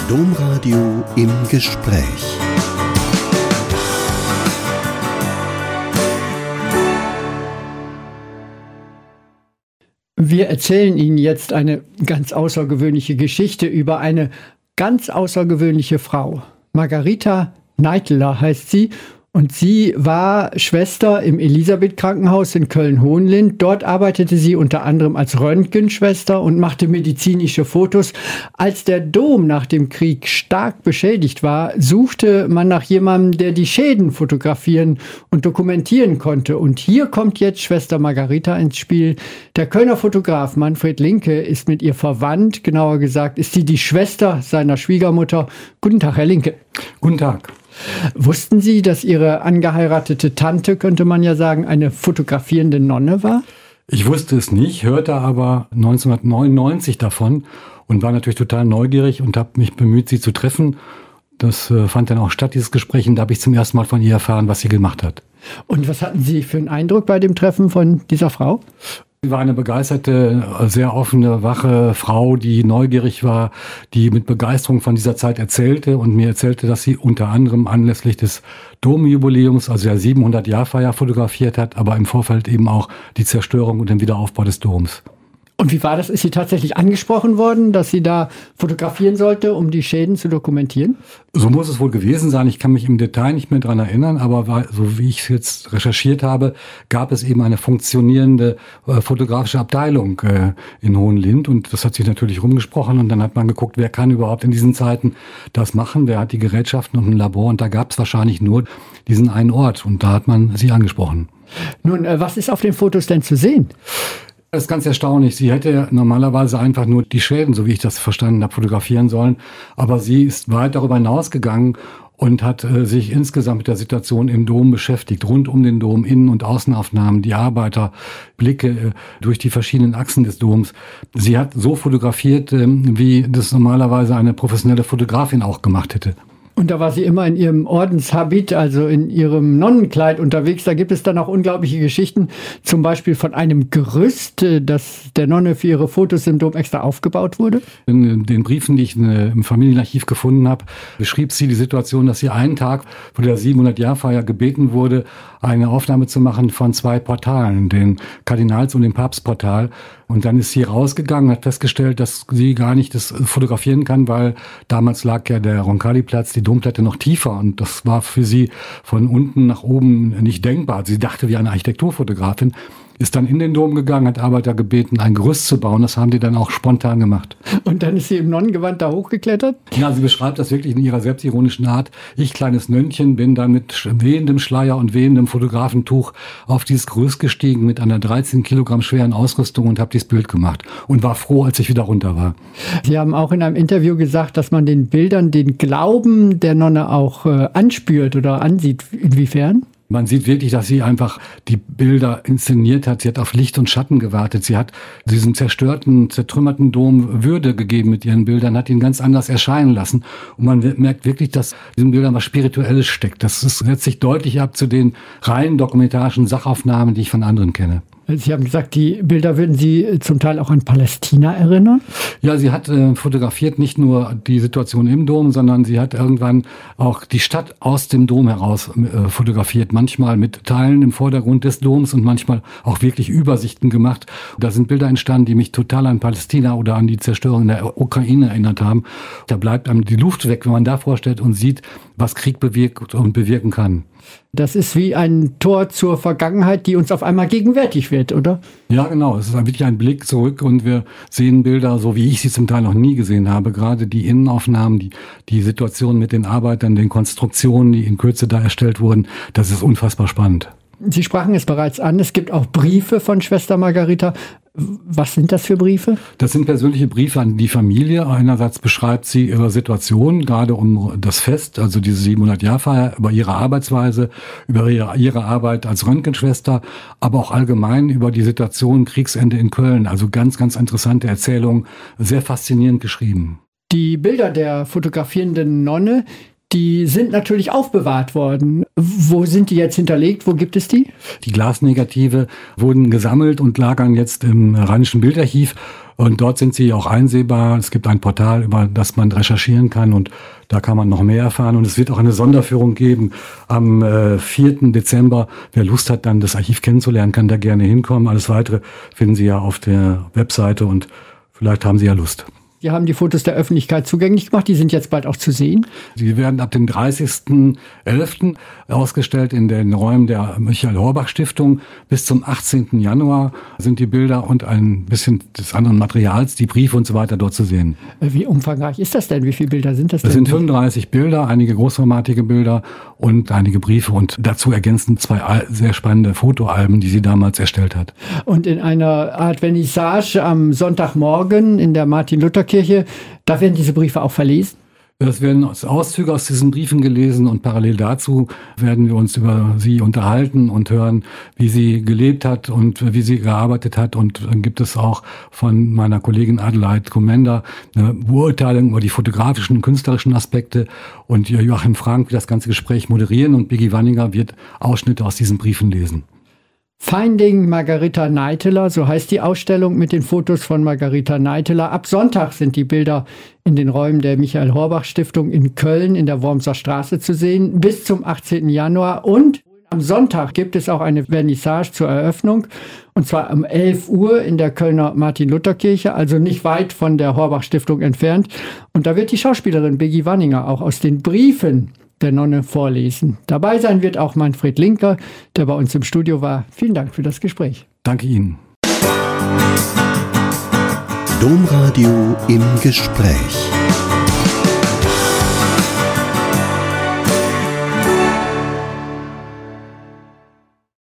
Domradio im Gespräch. Wir erzählen Ihnen jetzt eine ganz außergewöhnliche Geschichte über eine ganz außergewöhnliche Frau. Margarita Neitler heißt sie. Und sie war Schwester im Elisabeth-Krankenhaus in Köln-Hohenlind. Dort arbeitete sie unter anderem als Röntgenschwester und machte medizinische Fotos. Als der Dom nach dem Krieg stark beschädigt war, suchte man nach jemandem, der die Schäden fotografieren und dokumentieren konnte. Und hier kommt jetzt Schwester Margarita ins Spiel. Der Kölner Fotograf Manfred Linke ist mit ihr verwandt. Genauer gesagt ist sie die Schwester seiner Schwiegermutter. Guten Tag, Herr Linke. Guten Tag. Wussten Sie, dass Ihre angeheiratete Tante, könnte man ja sagen, eine fotografierende Nonne war? Ich wusste es nicht, hörte aber 1999 davon und war natürlich total neugierig und habe mich bemüht, sie zu treffen. Das fand dann auch statt, dieses Gespräch, und da habe ich zum ersten Mal von ihr erfahren, was sie gemacht hat. Und was hatten Sie für einen Eindruck bei dem Treffen von dieser Frau? Sie war eine begeisterte, sehr offene, wache Frau, die neugierig war, die mit Begeisterung von dieser Zeit erzählte und mir erzählte, dass sie unter anderem anlässlich des Domjubiläums, also der 700-Jahr-Feier, fotografiert hat, aber im Vorfeld eben auch die Zerstörung und den Wiederaufbau des Doms. Und wie war das? Ist sie tatsächlich angesprochen worden, dass sie da fotografieren sollte, um die Schäden zu dokumentieren? So muss es wohl gewesen sein. Ich kann mich im Detail nicht mehr dran erinnern, aber so wie ich es jetzt recherchiert habe, gab es eben eine funktionierende fotografische Abteilung in Hohenlind, und das hat sich natürlich rumgesprochen, und dann hat man geguckt, wer kann überhaupt in diesen Zeiten das machen, wer hat die Gerätschaften und ein Labor, und da gab es wahrscheinlich nur diesen einen Ort, und da hat man sie angesprochen. Nun, was ist auf den Fotos denn zu sehen? Das ist ganz erstaunlich. Sie hätte normalerweise einfach nur die Schäden, so wie ich das verstanden habe, fotografieren sollen. Aber sie ist weit darüber hinausgegangen und hat sich insgesamt mit der Situation im Dom beschäftigt. Rund um den Dom, Innen- und Außenaufnahmen, die Arbeiterblicke durch die verschiedenen Achsen des Doms. Sie hat so fotografiert, wie das normalerweise eine professionelle Fotografin auch gemacht hätte. Und da war sie immer in ihrem Ordenshabit, also in ihrem Nonnenkleid unterwegs. Da gibt es dann auch unglaubliche Geschichten, zum Beispiel von einem Gerüst, das der Nonne für ihre Fotos im Dom extra aufgebaut wurde. In den Briefen, die ich im Familienarchiv gefunden habe, beschrieb sie die Situation, dass sie einen Tag vor der 700-Jahr-Feier gebeten wurde, eine Aufnahme zu machen von 2 Portalen, den Kardinals- und dem Papstportal. Und dann ist sie rausgegangen und hat festgestellt, dass sie gar nicht das fotografieren kann, weil damals lag ja der Roncalli-Platz, die Domplatte, noch tiefer. Und das war für sie von unten nach oben nicht denkbar. Sie dachte wie eine Architekturfotografin, ist dann in den Dom gegangen, hat Arbeiter gebeten, ein Gerüst zu bauen. Das haben die dann auch spontan gemacht. Und dann ist sie im Nonnengewand da hochgeklettert? Ja, sie beschreibt das wirklich in ihrer selbstironischen Art. Ich, kleines Nönnchen, bin dann mit wehendem Schleier und wehendem Fotografentuch auf dieses Gerüst gestiegen mit einer 13 Kilogramm schweren Ausrüstung und habe dieses Bild gemacht und war froh, als ich wieder runter war. Sie haben auch in einem Interview gesagt, dass man den Bildern den Glauben der Nonne auch anspürt oder ansieht. Inwiefern? Man sieht wirklich, dass sie einfach die Bilder inszeniert hat. Sie hat auf Licht und Schatten gewartet. Sie hat diesem zerstörten, zertrümmerten Dom Würde gegeben mit ihren Bildern, hat ihn ganz anders erscheinen lassen. Und man merkt wirklich, dass in diesen Bildern was Spirituelles steckt. Das setzt sich deutlich ab zu den rein dokumentarischen Sachaufnahmen, die ich von anderen kenne. Sie haben gesagt, die Bilder würden Sie zum Teil auch an Palästina erinnern? Ja, sie hat fotografiert nicht nur die Situation im Dom, sondern sie hat irgendwann auch die Stadt aus dem Dom heraus fotografiert. Manchmal mit Teilen im Vordergrund des Doms und manchmal auch wirklich Übersichten gemacht. Da sind Bilder entstanden, die mich total an Palästina oder an die Zerstörung in der Ukraine erinnert haben. Da bleibt einem die Luft weg, wenn man da vorstellt und sieht, was Krieg bewirkt und bewirken kann. Das ist wie ein Tor zur Vergangenheit, die uns auf einmal gegenwärtig wird, oder? Ja, genau. Es ist wirklich ein Blick zurück und wir sehen Bilder, so wie ich sie zum Teil noch nie gesehen habe. Gerade die Innenaufnahmen, die Situation mit den Arbeitern, den Konstruktionen, die in Kürze da erstellt wurden, das ist unfassbar spannend. Sie sprachen es bereits an, es gibt auch Briefe von Schwester Margarita. Was sind das für Briefe? Das sind persönliche Briefe an die Familie. Einerseits beschreibt sie ihre Situation, gerade um das Fest, also diese 700-Jahr-Feier, über ihre Arbeitsweise, über ihre Arbeit als Röntgenschwester, aber auch allgemein über die Situation Kriegsende in Köln. Also ganz, ganz interessante Erzählungen, sehr faszinierend geschrieben. Die Bilder der fotografierenden Nonne, die sind natürlich aufbewahrt worden. Wo sind die jetzt hinterlegt? Wo gibt es die? Die Glasnegative wurden gesammelt und lagern jetzt im Rheinischen Bildarchiv. Und dort sind sie auch einsehbar. Es gibt ein Portal, über das man recherchieren kann und da kann man noch mehr erfahren. Und es wird auch eine Sonderführung geben am 4. Dezember. Wer Lust hat, dann das Archiv kennenzulernen, kann da gerne hinkommen. Alles Weitere finden Sie ja auf der Webseite und vielleicht haben Sie ja Lust. Sie haben die Fotos der Öffentlichkeit zugänglich gemacht. Die sind jetzt bald auch zu sehen. Sie werden ab dem 30.11. ausgestellt in den Räumen der Michael-Horbach-Stiftung. Bis zum 18. Januar sind die Bilder und ein bisschen des anderen Materials, die Briefe und so weiter dort zu sehen. Wie umfangreich ist das denn? Wie viele Bilder sind das denn? Es sind 35 Bilder, einige großformatige Bilder und einige Briefe und dazu ergänzend 2 sehr spannende Fotoalben, die sie damals erstellt hat. Und in einer Art Vernissage am Sonntagmorgen in der Martin-Luther-Kirche, da werden diese Briefe auch verlesen? Es werden Auszüge aus diesen Briefen gelesen und parallel dazu werden wir uns über sie unterhalten und hören, wie sie gelebt hat und wie sie gearbeitet hat. Und dann gibt es auch von meiner Kollegin Adelheid Komenda eine Beurteilung über die fotografischen und künstlerischen Aspekte. Und Joachim Frank wird das ganze Gespräch moderieren und Biggie Wanninger wird Ausschnitte aus diesen Briefen lesen. Finding Margarita Neiteler, so heißt die Ausstellung mit den Fotos von Margarita Neiteler. Ab Sonntag sind die Bilder in den Räumen der Michael-Horbach-Stiftung in Köln in der Wormser Straße zu sehen, bis zum 18. Januar. Und am Sonntag gibt es auch eine Vernissage zur Eröffnung, und zwar um 11 Uhr in der Kölner Martin-Luther-Kirche, also nicht weit von der Horbach-Stiftung entfernt. Und da wird die Schauspielerin Biggie Wanninger auch aus den Briefen der Nonne vorlesen. Dabei sein wird auch Manfred Linker, der bei uns im Studio war. Vielen Dank für das Gespräch. Danke Ihnen. Domradio im Gespräch.